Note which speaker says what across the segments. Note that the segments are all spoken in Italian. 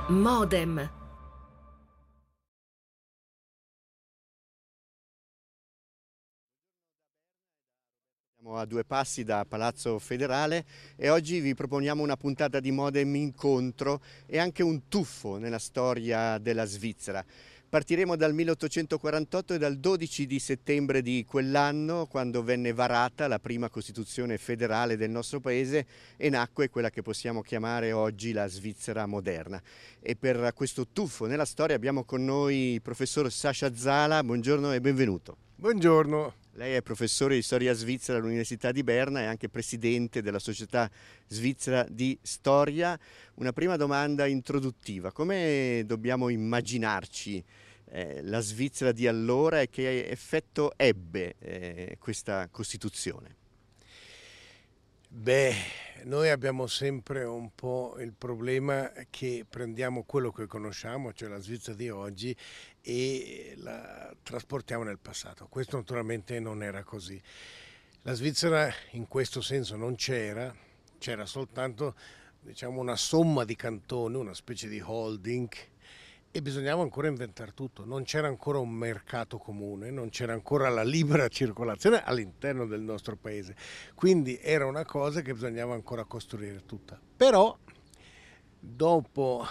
Speaker 1: Modem.
Speaker 2: Siamo a 2 passi da Palazzo Federale e oggi vi proponiamo una puntata di Modem incontro e anche un tuffo nella storia della Svizzera. Partiremo dal 1848 e dal 12 di settembre di quell'anno, quando venne varata la prima Costituzione federale del nostro paese e nacque quella che possiamo chiamare oggi la Svizzera moderna. E per questo tuffo nella storia abbiamo con noi il professor Sascha Zala. Buongiorno e benvenuto.
Speaker 3: Buongiorno.
Speaker 2: Lei è professore di storia svizzera all'Università di Berna e anche presidente della Società Svizzera di Storia. Una prima domanda introduttiva: come dobbiamo immaginarci la Svizzera di allora e che effetto ebbe questa Costituzione?
Speaker 3: Noi abbiamo sempre un po' il problema che prendiamo quello che conosciamo, cioè la Svizzera di oggi, e la trasportiamo nel passato. Questo naturalmente non era così. La Svizzera in questo senso non c'era soltanto, diciamo, una somma di cantoni, una specie di holding, e bisognava ancora inventare tutto. Non c'era ancora un mercato comune, non c'era ancora la libera circolazione all'interno del nostro paese, quindi era una cosa che bisognava ancora costruire tutta. Però dopo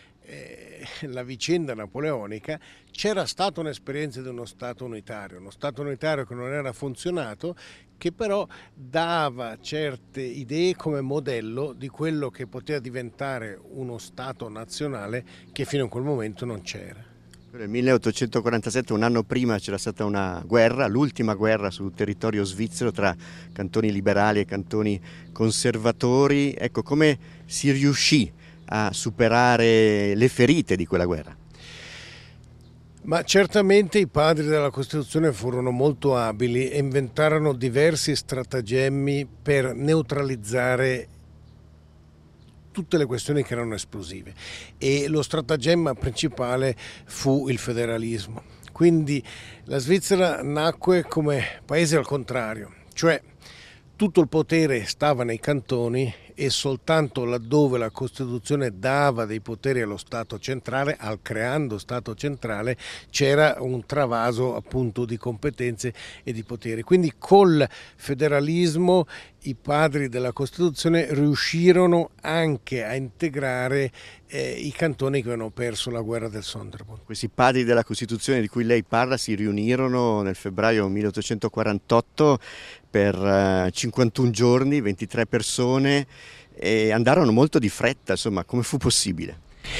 Speaker 3: la vicenda napoleonica c'era stata un'esperienza di uno Stato unitario che non era funzionato, che però dava certe idee come modello di quello che poteva diventare uno Stato nazionale che fino a quel momento non c'era.
Speaker 2: Nel 1847, un anno prima, c'era stata una guerra, l'ultima guerra sul territorio svizzero tra cantoni liberali e cantoni conservatori. Ecco, come si riuscì a superare le ferite di quella guerra?
Speaker 3: Ma certamente i padri della Costituzione furono molto abili e inventarono diversi stratagemmi per neutralizzare tutte le questioni che erano esplosive, e lo stratagemma principale fu il federalismo. Quindi la Svizzera nacque come paese al contrario, cioè tutto il potere stava nei cantoni e soltanto laddove la Costituzione dava dei poteri allo Stato centrale, al creando Stato centrale, c'era un travaso appunto di competenze e di poteri. Quindi col federalismo i padri della Costituzione riuscirono anche a integrare i cantoni che avevano perso la guerra del Sonderbund.
Speaker 2: Questi padri della Costituzione di cui lei parla si riunirono nel febbraio 1848 per 51 giorni, 23 persone, e andarono molto di fretta. Insomma, come fu possibile?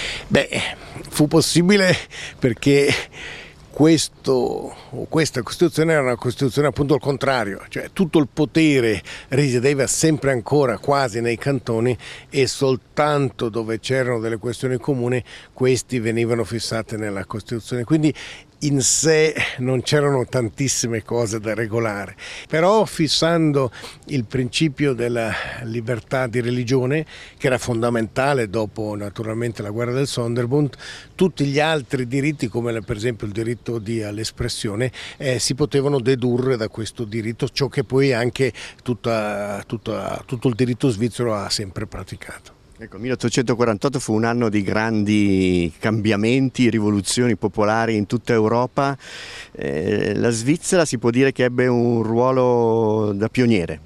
Speaker 3: Fu possibile perché questa Costituzione era una Costituzione appunto al contrario, cioè tutto il potere risiedeva sempre ancora quasi nei cantoni e soltanto dove c'erano delle questioni comuni questi venivano fissate nella Costituzione, quindi in sé non c'erano tantissime cose da regolare, però fissando il principio della libertà di religione, che era fondamentale dopo naturalmente la guerra del Sonderbund, tutti gli altri diritti, come per esempio il diritto all'espressione, si potevano dedurre da questo diritto, ciò che poi anche tutto il diritto svizzero ha sempre praticato.
Speaker 2: Ecco, 1848 fu un anno di grandi cambiamenti, rivoluzioni popolari in tutta Europa. La Svizzera si può dire che ebbe un ruolo da pioniere.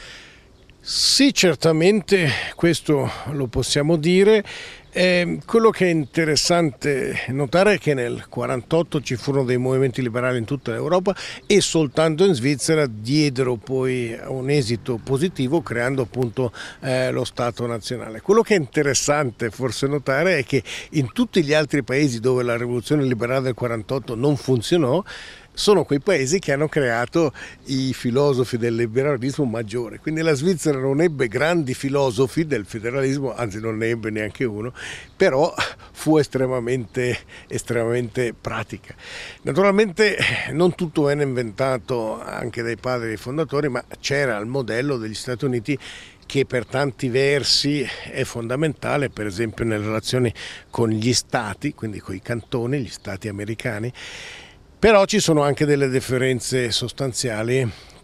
Speaker 3: Sì, certamente questo lo possiamo dire. Quello che è interessante notare è che nel 1948 ci furono dei movimenti liberali in tutta l'Europa e soltanto in Svizzera diedero poi un esito positivo, creando appunto lo Stato nazionale. Quello che è interessante forse notare è che in tutti gli altri paesi dove la rivoluzione liberale del 1948 non funzionò, sono quei paesi che hanno creato i filosofi del liberalismo maggiore. Quindi la Svizzera non ebbe grandi filosofi del federalismo, anzi non ne ebbe neanche uno, però fu estremamente pratica. Naturalmente non tutto venne inventato anche dai padri dei fondatori, ma c'era il modello degli Stati Uniti che per tanti versi è fondamentale, per esempio nelle relazioni con gli stati, quindi con i cantoni, gli stati americani. Però ci sono anche delle differenze sostanziali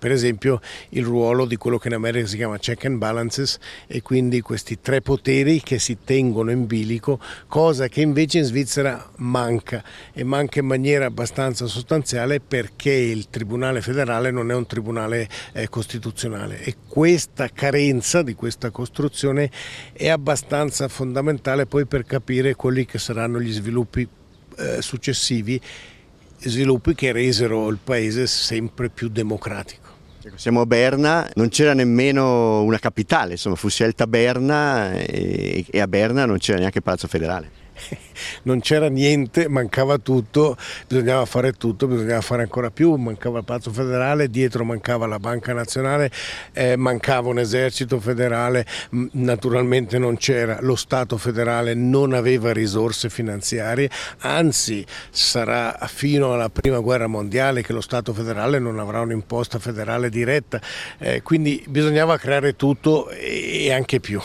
Speaker 3: per esempio il ruolo di quello che in America si chiama check and balances, e quindi questi tre poteri che si tengono in bilico, cosa che invece in Svizzera manca, e manca in maniera abbastanza sostanziale, perché il Tribunale federale non è un tribunale costituzionale, e questa carenza di questa costruzione è abbastanza fondamentale poi per capire quelli che saranno gli sviluppi successivi, sviluppi che resero il paese sempre più democratico.
Speaker 2: Siamo a Berna, non c'era nemmeno una capitale, insomma fu scelta Berna e a Berna non c'era neanche il Palazzo Federale.
Speaker 3: Non c'era niente, mancava tutto, bisognava fare tutto, bisognava fare ancora più, mancava il Palazzo Federale, dietro mancava la Banca Nazionale, mancava un esercito federale, naturalmente non c'era, lo Stato federale non aveva risorse finanziarie, anzi sarà fino alla Prima Guerra Mondiale che lo Stato federale non avrà un'imposta federale diretta, quindi bisognava creare tutto e anche più.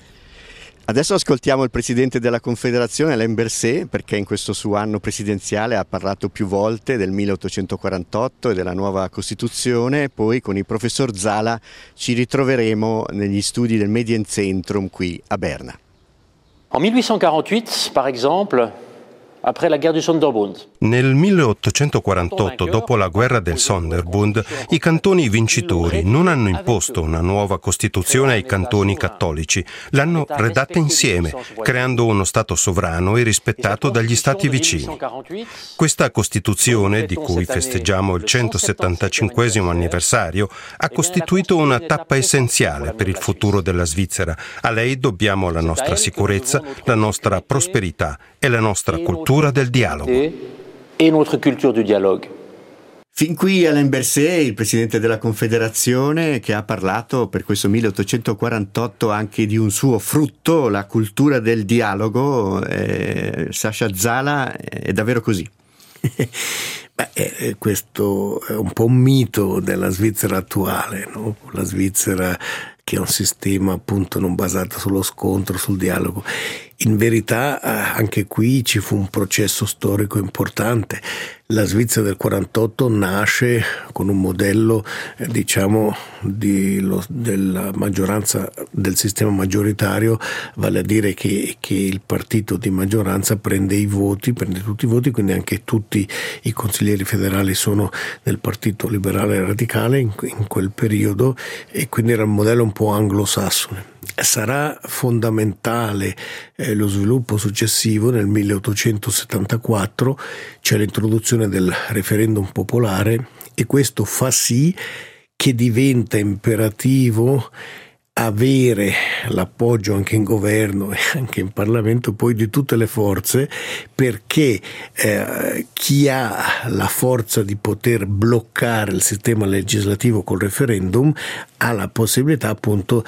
Speaker 2: Adesso ascoltiamo il presidente della Confederazione, Alain Berset, perché in questo suo anno presidenziale ha parlato più volte del 1848 e della nuova Costituzione. Poi con il professor Zala ci ritroveremo negli studi del Medienzentrum qui a Berna.
Speaker 1: En 1848, par exemple, après la guerre du Sonderbund.
Speaker 4: Nel 1848, dopo la guerra del Sonderbund, i cantoni vincitori non hanno imposto una nuova Costituzione ai cantoni cattolici, l'hanno redatta insieme, creando uno Stato sovrano e rispettato dagli Stati vicini. Questa Costituzione, di cui festeggiamo il 175° anniversario, ha costituito una tappa essenziale per il futuro della Svizzera. A lei dobbiamo la nostra sicurezza, la nostra prosperità e la nostra cultura del dialogo.
Speaker 1: E notre culture du dialogue.
Speaker 2: Fin qui Alain Berset, il presidente della Confederazione, che ha parlato per questo 1848 anche di un suo frutto, la cultura del dialogo. Sasha Zala, è davvero così?
Speaker 3: Questo è un po' un mito della Svizzera attuale, no? La Svizzera che è un sistema appunto non basato sullo scontro, sul dialogo. In verità anche qui ci fu un processo storico importante. La Svizzera del 48 nasce con un modello della maggioranza del sistema maggioritario, vale a dire che il partito di maggioranza prende tutti i voti, quindi anche tutti i consiglieri federali sono del partito liberale radicale in quel periodo, e quindi era un modello un po' anglosassone. Sarà fondamentale lo sviluppo successivo. Nel 1874 c'è l'introduzione del referendum popolare, e questo fa sì che diventa imperativo avere l'appoggio anche in governo e anche in Parlamento poi di tutte le forze, perché chi ha la forza di poter bloccare il sistema legislativo col referendum ha la possibilità appunto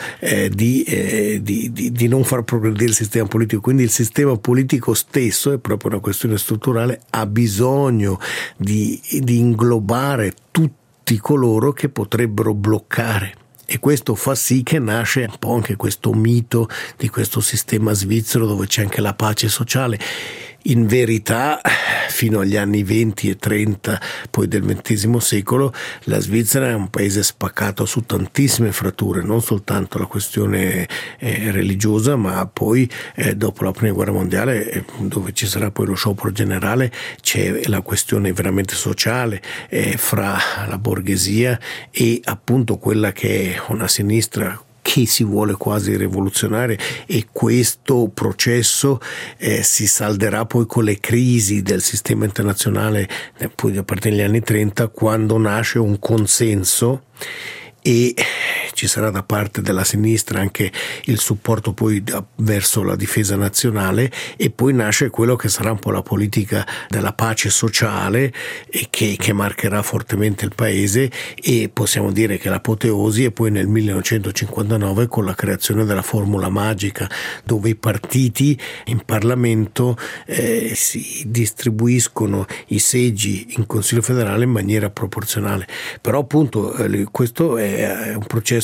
Speaker 3: di non far progredire il sistema politico. Quindi il sistema politico stesso, è proprio una questione strutturale, ha bisogno di inglobare tutti coloro che potrebbero bloccare. E questo fa sì che nasce un po' anche questo mito di questo sistema svizzero dove c'è anche la pace sociale. In verità, fino agli anni 20 e 30 poi del XX secolo, la Svizzera è un paese spaccato su tantissime fratture, non soltanto la questione religiosa, ma poi dopo la Prima Guerra Mondiale, dove ci sarà poi lo sciopero generale, c'è la questione veramente sociale fra la borghesia e appunto quella che è una sinistra che si vuole quasi rivoluzionare, e questo processo si salderà poi con le crisi del sistema internazionale poi a partire dagli anni 30, quando nasce un consenso e ci sarà da parte della sinistra anche il supporto poi verso la difesa nazionale, e poi nasce quello che sarà un po' la politica della pace sociale e che marcherà fortemente il paese, e possiamo dire che l'apoteosi è poi nel 1959 con la creazione della formula magica, dove i partiti in Parlamento si distribuiscono i seggi in Consiglio federale in maniera proporzionale. Però appunto questo è un processo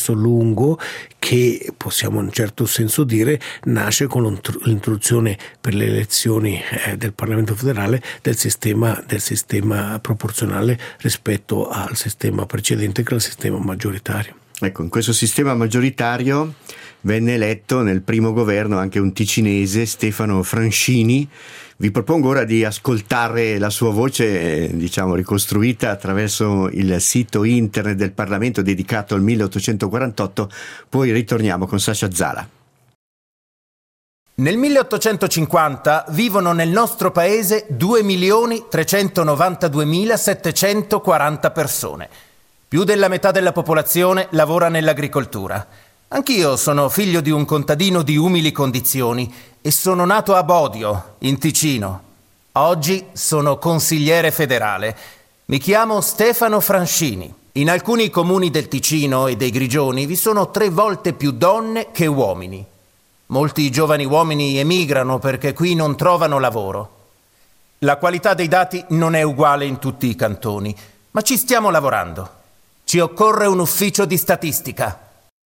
Speaker 3: processo lungo che possiamo in un certo senso dire nasce con l'introduzione per le elezioni del Parlamento federale del sistema proporzionale rispetto al sistema precedente, che è il sistema maggioritario.
Speaker 2: Ecco, in questo sistema maggioritario venne eletto nel primo governo anche un ticinese, Stefano Franscini. Vi propongo ora di ascoltare la sua voce, ricostruita attraverso il sito internet del Parlamento dedicato al 1848, poi ritorniamo con Sasha Zala.
Speaker 5: Nel 1850 vivono nel nostro paese 2.392.740 persone. Più della metà della popolazione lavora nell'agricoltura. Anch'io sono figlio di un contadino di umili condizioni e sono nato a Bodio, in Ticino. Oggi sono consigliere federale. Mi chiamo Stefano Franscini. In alcuni comuni del Ticino e dei Grigioni vi sono 3 volte più donne che uomini. Molti giovani uomini emigrano perché qui non trovano lavoro. La qualità dei dati non è uguale in tutti i cantoni, ma ci stiamo lavorando. Ci occorre un ufficio di statistica.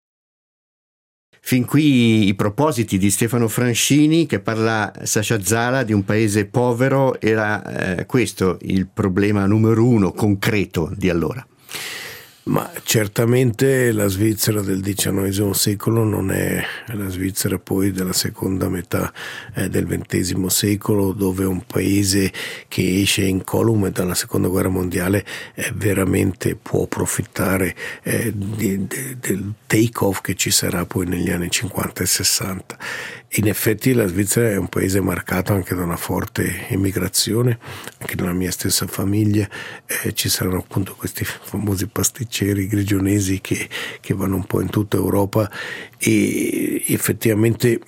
Speaker 2: Fin qui i propositi di Stefano Franscini, che parla, Sasha Zala, di un paese povero. Era questo il problema numero 1 concreto di allora?
Speaker 3: Ma certamente la Svizzera del XIX secolo non è la Svizzera poi della seconda metà del XX secolo, dove un paese che esce incolume dalla seconda guerra mondiale veramente può approfittare del take-off che ci sarà poi negli anni 50 e 60. In effetti la Svizzera è un paese marcato anche da una forte emigrazione. Anche nella mia stessa famiglia ci saranno appunto questi famosi pasticceri grigionesi che vanno un po' in tutta Europa, e effettivamente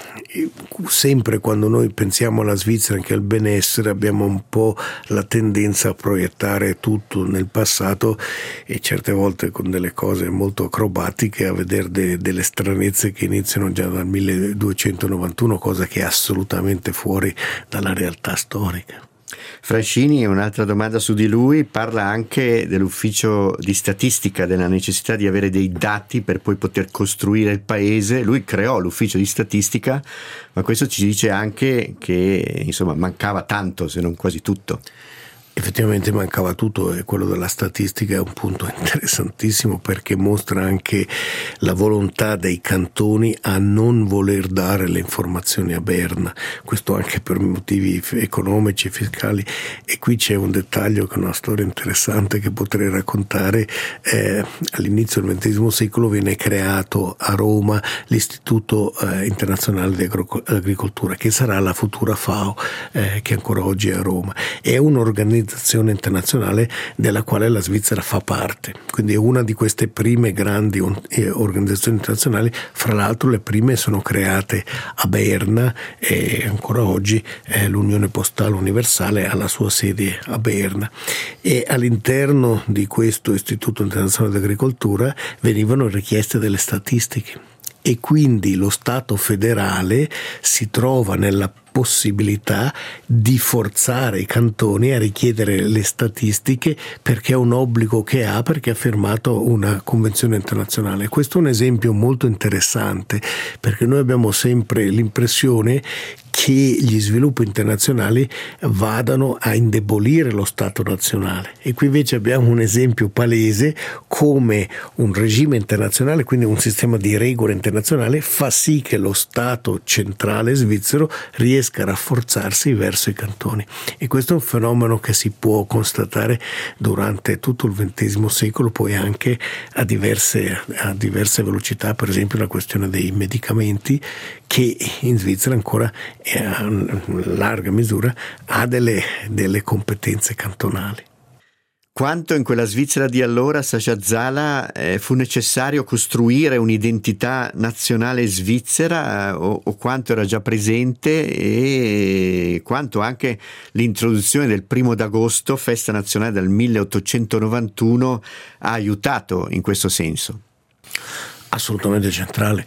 Speaker 3: sempre quando noi pensiamo alla Svizzera, anche al benessere, abbiamo un po' la tendenza a proiettare tutto nel passato, e certe volte con delle cose molto acrobatiche, a vedere delle stranezze che iniziano già dal 1291, cosa che è assolutamente fuori dalla realtà storica.
Speaker 2: Franscini, un'altra domanda su di lui, parla anche dell'ufficio di statistica, della necessità di avere dei dati per poi poter costruire il paese. Lui creò l'ufficio di statistica, ma questo ci dice anche che mancava tanto, se non quasi tutto.
Speaker 3: Effettivamente mancava tutto, e quello della statistica è un punto interessantissimo, perché mostra anche la volontà dei cantoni a non voler dare le informazioni a Berna, questo anche per motivi economici e fiscali. E qui c'è un dettaglio che è una storia interessante che potrei raccontare. All'inizio del XX secolo viene creato a Roma l'Istituto Internazionale di Agricoltura, che sarà la futura FAO, che ancora oggi è a Roma. È un'organizzazione internazionale della quale la Svizzera fa parte, quindi è una di queste prime grandi organizzazioni internazionali. Fra l'altro le prime sono create a Berna, e ancora oggi l'Unione Postale Universale ha la sua sede a Berna, e all'interno di questo Istituto Internazionale di Agricoltura venivano richieste delle statistiche, e quindi lo Stato federale si trova nella possibilità di forzare i cantoni a richiedere le statistiche, perché è un obbligo che ha, perché ha firmato una convenzione internazionale. Questo è un esempio molto interessante, perché noi abbiamo sempre l'impressione che gli sviluppi internazionali vadano a indebolire lo Stato nazionale, e qui invece abbiamo un esempio palese come un regime internazionale, quindi un sistema di regole internazionale, fa sì che lo Stato centrale svizzero riesca a rafforzarsi verso i cantoni. E questo è un fenomeno che si può constatare durante tutto il XX secolo, poi anche a diverse velocità. Per esempio la questione dei medicamenti, che in Svizzera ancora in larga misura ha delle competenze cantonali.
Speaker 2: Quanto in quella Svizzera di allora, Sasha Zala, fu necessario costruire un'identità nazionale svizzera, o quanto era già presente, e quanto anche l'introduzione del 1° d'agosto, festa nazionale del 1891, ha aiutato in questo senso?
Speaker 3: assolutamente centrale.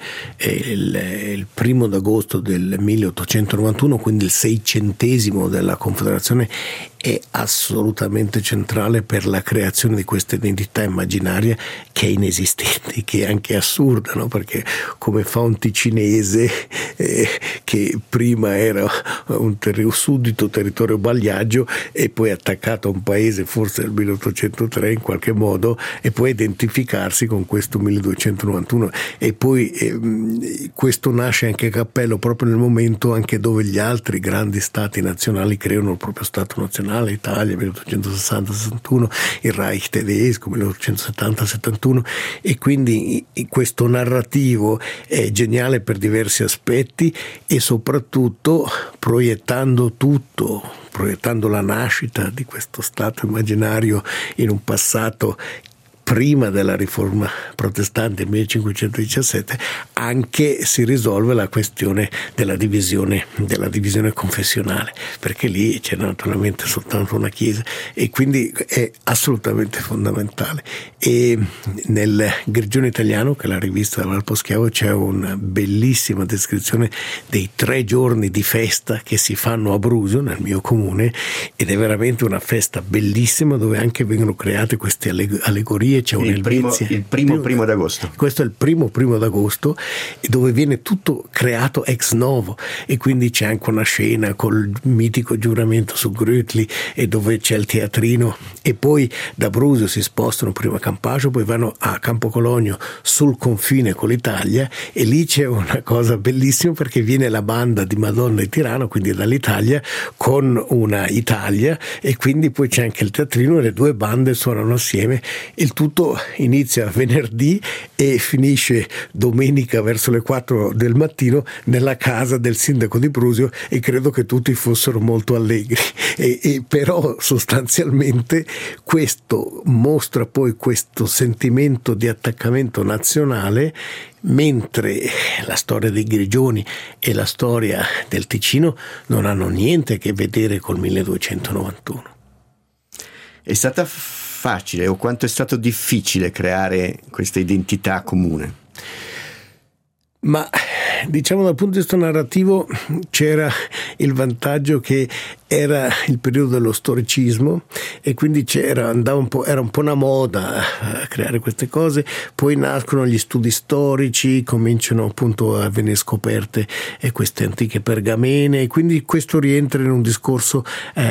Speaker 3: Il 1° d'agosto del 1891, quindi il 600° della Confederazione, è assolutamente centrale per la creazione di questa identità immaginaria che è inesistente, che è anche assurda, no? Perché come fa un ticinese che prima era un suddito territorio bagliaggio e poi attaccato a un paese forse nel 1803 in qualche modo, e poi identificarsi con questo 1291, e poi questo nasce anche a cappello proprio nel momento anche dove gli altri grandi stati nazionali creano il proprio stato nazionale. Italia 1860-61, il Reich tedesco 1870-71, e quindi questo narrativo è geniale per diversi aspetti, e soprattutto proiettando la nascita di questo stato immaginario in un passato prima della riforma protestante 1517, anche si risolve la questione della divisione confessionale, perché lì c'è naturalmente soltanto una chiesa, e quindi è assolutamente fondamentale. E nel Grigione Italiano, che è la rivista del Valposchiavo, c'è una bellissima descrizione dei 3 giorni di festa che si fanno a Brusio, nel mio comune, ed è veramente una festa bellissima dove anche vengono create queste allegorie. C'è
Speaker 2: il primo d'agosto.
Speaker 3: Questo è il primo d'agosto, dove viene tutto creato ex novo, e quindi c'è anche una scena col mitico giuramento su Grütli, e dove c'è il teatrino, e poi da Brusio si spostano prima a Campascio, poi vanno a Campocologno sul confine con l'Italia, e lì c'è una cosa bellissima perché viene la banda di Madonna di Tirano, quindi dall'Italia, con una Italia, e quindi poi c'è anche il teatrino e le 2 bande suonano assieme. Il tutto inizia venerdì e finisce domenica verso le 4 del mattino nella casa del sindaco di Brusio, e credo che tutti fossero molto allegri, e però sostanzialmente questo mostra poi questo sentimento di attaccamento nazionale, mentre la storia dei Grigioni e la storia del Ticino non hanno niente a che vedere col 1291.
Speaker 2: È stata facile, o quanto è stato difficile creare questa identità comune?
Speaker 3: Ma diciamo dal punto di vista narrativo c'era il vantaggio che era il periodo dello storicismo, e quindi era un po' una moda a creare queste cose. Poi nascono gli studi storici, cominciano appunto a venire scoperte queste antiche pergamene, e quindi questo rientra in un discorso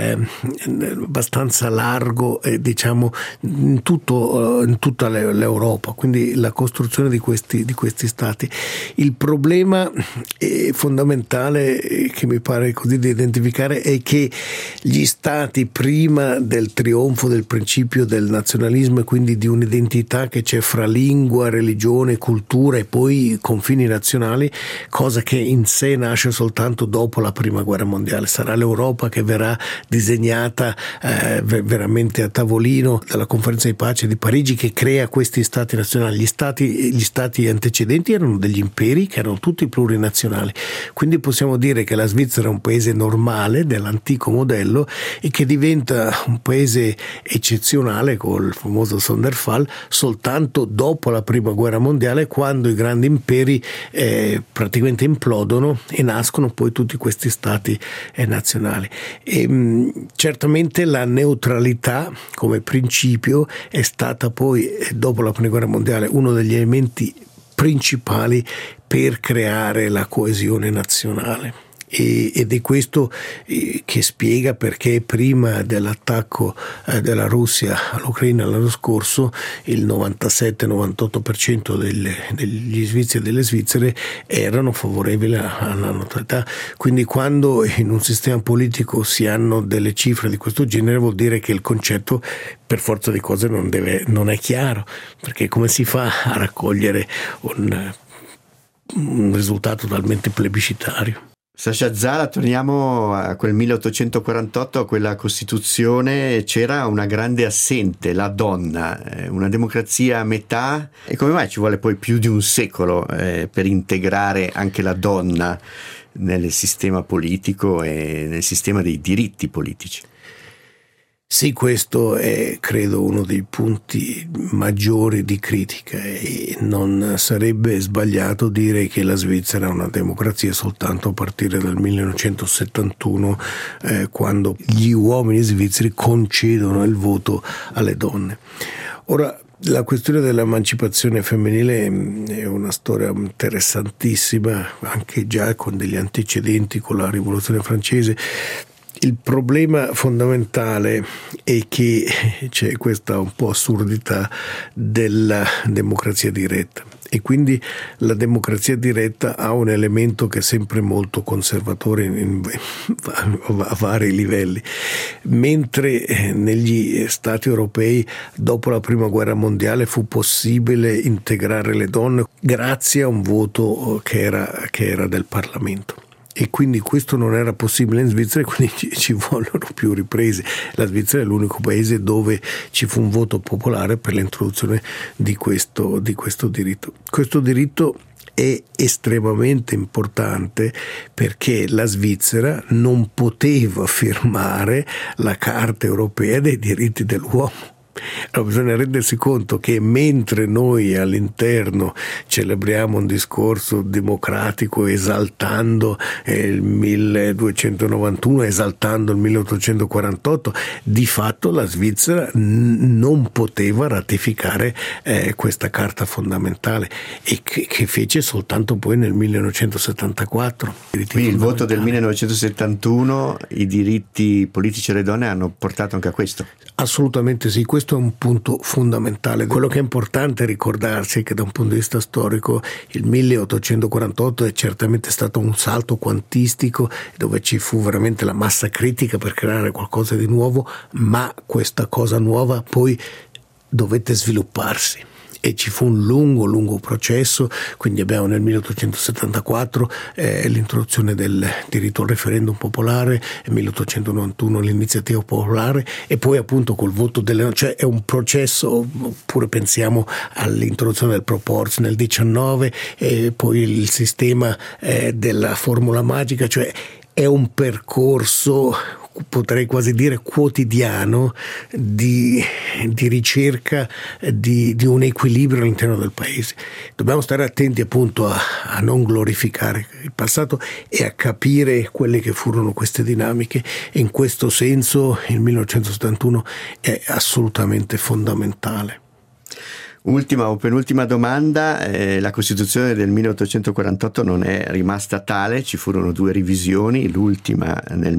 Speaker 3: abbastanza largo, diciamo in tutta l'Europa, quindi la costruzione di questi stati. Il problema fondamentale che mi pare così di identificare è che gli stati, prima del trionfo del principio del nazionalismo e quindi di un'identità che c'è fra lingua, religione, cultura e poi confini nazionali, cosa che in sé nasce soltanto dopo la Prima Guerra Mondiale. Sarà l'Europa che verrà disegnata veramente a tavolino dalla Conferenza di Pace di Parigi, che crea questi stati nazionali. Gli stati antecedenti erano degli imperi che erano tutti plurinazionali, quindi possiamo dire che la Svizzera è un paese normale dell'antico modello e che diventa un paese eccezionale col famoso Sonderfall soltanto dopo la Prima Guerra Mondiale, quando i grandi imperi praticamente implodono e nascono poi tutti questi stati nazionali. Certamente la neutralità come principio è stata poi, dopo la Prima Guerra Mondiale, uno degli elementi principali per creare la coesione nazionale. Ed è questo che spiega perché prima dell'attacco della Russia all'Ucraina l'anno scorso il 97-98% degli svizzeri e delle svizzere erano favorevoli alla neutralità. Quindi quando in un sistema politico si hanno delle cifre di questo genere, vuol dire che il concetto per forza di cose non è chiaro, perché come si fa a raccogliere un risultato talmente plebiscitario?
Speaker 2: Sasha Zala, torniamo a quel 1848, a quella Costituzione. C'era una grande assente, la donna, una democrazia a metà, e come mai ci vuole poi più di un secolo per integrare anche la donna nel sistema politico e nel sistema dei diritti politici?
Speaker 3: Sì, questo è credo uno dei punti maggiori di critica e non sarebbe sbagliato dire che la Svizzera è una democrazia soltanto a partire dal 1971, quando gli uomini svizzeri concedono il voto alle donne. Ora, la questione dell'emancipazione femminile è una storia interessantissima, anche già con degli antecedenti con la Rivoluzione francese. Il problema fondamentale è che c'è questa un po' assurdità della democrazia diretta e quindi la democrazia diretta ha un elemento che è sempre molto conservatore a vari livelli, mentre negli Stati europei dopo la Prima Guerra Mondiale fu possibile integrare le donne grazie a un voto che era del Parlamento. E quindi questo non era possibile in Svizzera e quindi ci vollero più riprese. La Svizzera è l'unico paese dove ci fu un voto popolare per l'introduzione di questo diritto. Questo diritto è estremamente importante perché la Svizzera non poteva firmare la Carta europea dei diritti dell'uomo. Allora bisogna rendersi conto che mentre noi all'interno celebriamo un discorso democratico esaltando il 1291, esaltando il 1848, di fatto la Svizzera non poteva ratificare questa carta fondamentale e che fece soltanto poi nel 1974.
Speaker 2: Quindi il voto del 1971, i diritti politici delle donne hanno portato anche a questo?
Speaker 3: Assolutamente sì, questo è un punto fondamentale. Quello che è importante ricordarsi è che da un punto di vista storico il 1848 è certamente stato un salto quantistico dove ci fu veramente la massa critica per creare qualcosa di nuovo, ma questa cosa nuova poi dovette svilupparsi. E ci fu un lungo processo, quindi abbiamo nel 1874 l'introduzione del diritto al referendum popolare, nel 1891 l'iniziativa popolare e poi appunto col voto delle... cioè è un processo, oppure pensiamo all'introduzione del proporz nel 19 e poi il sistema della formula magica, cioè è un percorso, potrei quasi dire quotidiano, di ricerca di un equilibrio all'interno del paese. Dobbiamo stare attenti appunto a non glorificare il passato e a capire quelle che furono queste dinamiche e in questo senso il 1971 è assolutamente fondamentale.
Speaker 2: Ultima o penultima domanda, la Costituzione del 1848 non è rimasta tale, ci furono 2 revisioni, l'ultima nel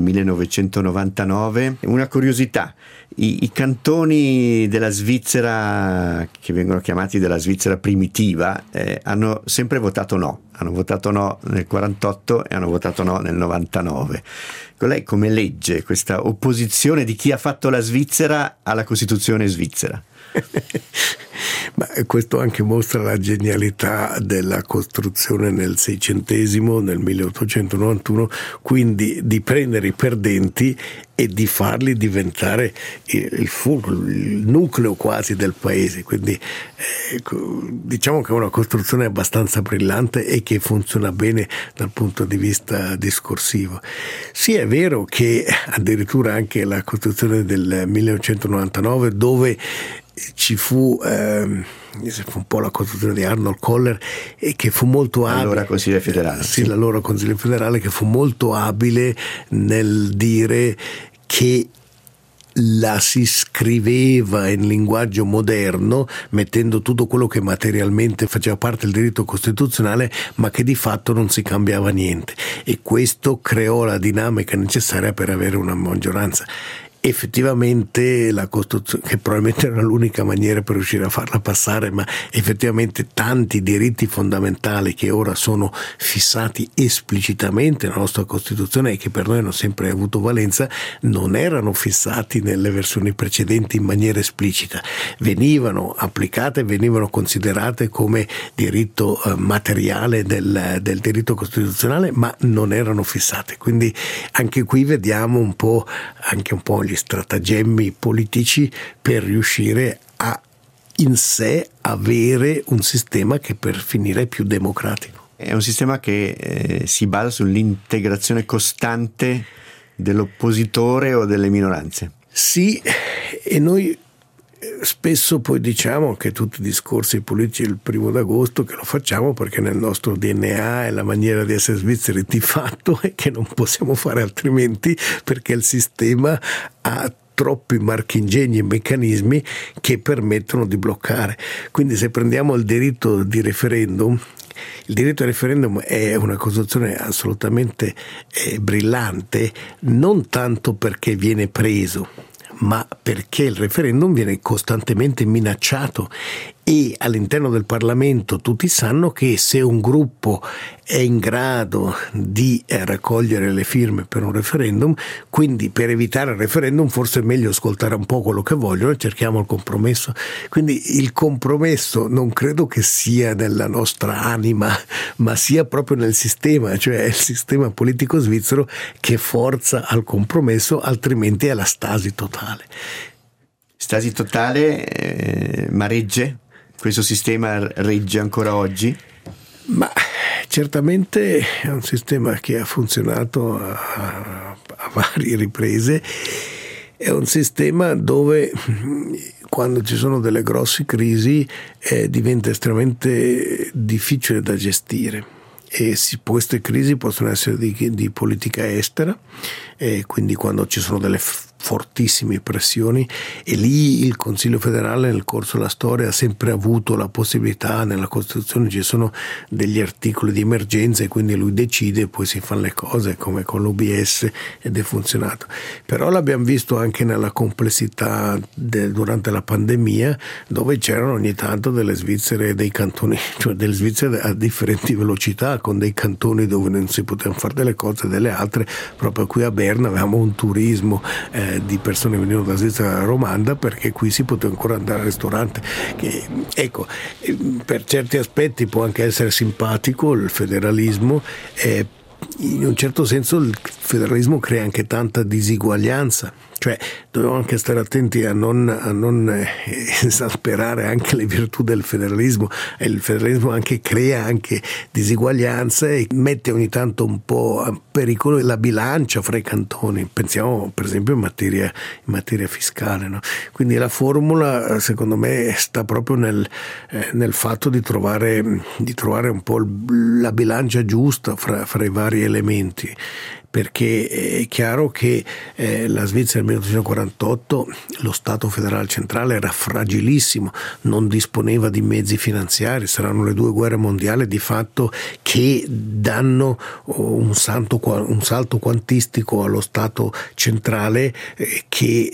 Speaker 2: 1999. Una curiosità, i cantoni della Svizzera, che vengono chiamati della Svizzera primitiva, hanno sempre votato no, hanno votato no nel 48 e hanno votato no nel 99. Lei come legge questa opposizione di chi ha fatto la Svizzera alla Costituzione svizzera?
Speaker 3: Ma questo anche mostra la genialità della costruzione nel Seicentesimo, nel 1891, quindi di prendere i perdenti e di farli diventare il nucleo quasi del paese. Quindi diciamo che è una costruzione abbastanza brillante e che funziona bene dal punto di vista discorsivo. Sì, è vero che addirittura anche la Costituzione del 1999, dove ci fu un po' la costruzione di Arnold Koller e che fu molto abile,
Speaker 2: allora Consiglio federale,
Speaker 3: sì, l'allora Consiglio federale, che fu molto abile nel dire che la si scriveva in linguaggio moderno, mettendo tutto quello che materialmente faceva parte del diritto costituzionale, ma che di fatto non si cambiava niente, e questo creò la dinamica necessaria per avere una maggioranza. Effettivamente la Costituzione, che probabilmente era l'unica maniera per riuscire a farla passare, ma effettivamente tanti diritti fondamentali che ora sono fissati esplicitamente nella nostra Costituzione e che per noi hanno sempre avuto valenza, non erano fissati nelle versioni precedenti in maniera esplicita, venivano applicate, venivano considerate come diritto materiale del diritto costituzionale, ma non erano fissate. Quindi anche qui vediamo un po' gli stratagemmi politici per riuscire a in sé avere un sistema che per finire è più democratico.
Speaker 2: È un sistema che si basa sull'integrazione costante dell'oppositore o delle minoranze.
Speaker 3: Sì, e noi spesso poi diciamo che tutti i discorsi politici il 1° che lo facciamo perché nel nostro DNA è la maniera di essere svizzeri di fatto e che non possiamo fare altrimenti perché il sistema ha troppi marchingegni e meccanismi che permettono di bloccare. Quindi se prendiamo il diritto al referendum è una costruzione assolutamente brillante, non tanto perché viene preso, ma perché il referendum viene costantemente minacciato e all'interno del Parlamento tutti sanno che se un gruppo è in grado di raccogliere le firme per un referendum, quindi per evitare il referendum forse è meglio ascoltare un po' quello che vogliono e cerchiamo il compromesso. Quindi il compromesso non credo che sia nella nostra anima, ma sia proprio nel sistema, cioè il sistema politico svizzero che forza al compromesso, altrimenti è la stasi totale.
Speaker 2: Stasi totale, ma regge? Questo sistema regge ancora oggi?
Speaker 3: Ma certamente è un sistema che ha funzionato a varie riprese, è un sistema dove quando ci sono delle grosse crisi diventa estremamente difficile da gestire. E queste crisi possono essere di politica estera, quindi quando ci sono delle fortissime pressioni, e lì il Consiglio federale nel corso della storia ha sempre avuto la possibilità, nella Costituzione ci sono degli articoli di emergenza e quindi lui decide e poi si fanno le cose come con l'OBS ed è funzionato. Però l'abbiamo visto anche nella complessità durante la pandemia, dove c'erano ogni tanto delle Svizzere e dei cantoni, cioè delle Svizzere a differenti velocità, con dei cantoni dove non si potevano fare delle cose, delle altre. Proprio qui a Berna avevamo un turismo di persone che venivano da Svizzera e da Romanda perché qui si poteva ancora andare al ristorante. Ecco, per certi aspetti può anche essere simpatico il federalismo, in un certo senso il federalismo crea anche tanta disuguaglianza, cioè dobbiamo anche stare attenti a non esasperare anche le virtù del federalismo. Il federalismo anche crea anche disuguaglianza e mette ogni tanto un po' a pericolo la bilancia fra i cantoni. Pensiamo per esempio in materia fiscale, no? Quindi la formula secondo me sta proprio nel fatto di trovare un po' la bilancia giusta fra i vari elementi, perché è chiaro che la Svizzera nel 1948 lo Stato federale centrale era fragilissimo, non disponeva di mezzi finanziari, saranno le 2 guerre mondiali di fatto che danno un salto quantistico allo Stato centrale che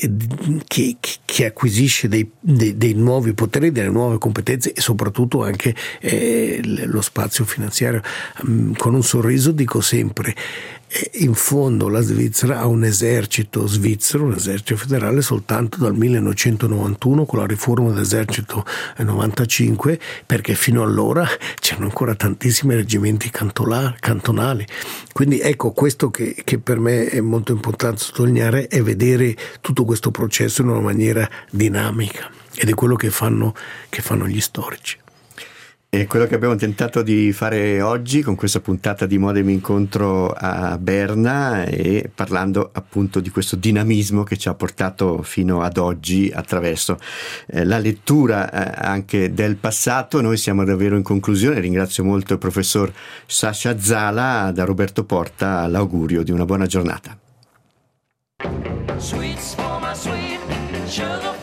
Speaker 3: acquisisce dei nuovi poteri, delle nuove competenze e soprattutto anche lo spazio finanziario. Con un sorriso dico sempre, in fondo la Svizzera ha un esercito svizzero, un esercito federale soltanto dal 1991 con la riforma dell'esercito 95, perché fino allora c'erano ancora tantissimi reggimenti cantonali. Quindi ecco, questo che per me è molto importante sottolineare è vedere tutto questo processo in una maniera dinamica, ed è quello che fanno gli storici.
Speaker 2: È quello che abbiamo tentato di fare oggi con questa puntata di Modem Incontro a Berna, e parlando appunto di questo dinamismo che ci ha portato fino ad oggi attraverso la lettura anche del passato. Noi siamo davvero in conclusione. Ringrazio molto il professor Sasha Zala. Da Roberto Porta l'augurio di una buona giornata. Sweets for my sweet sugar.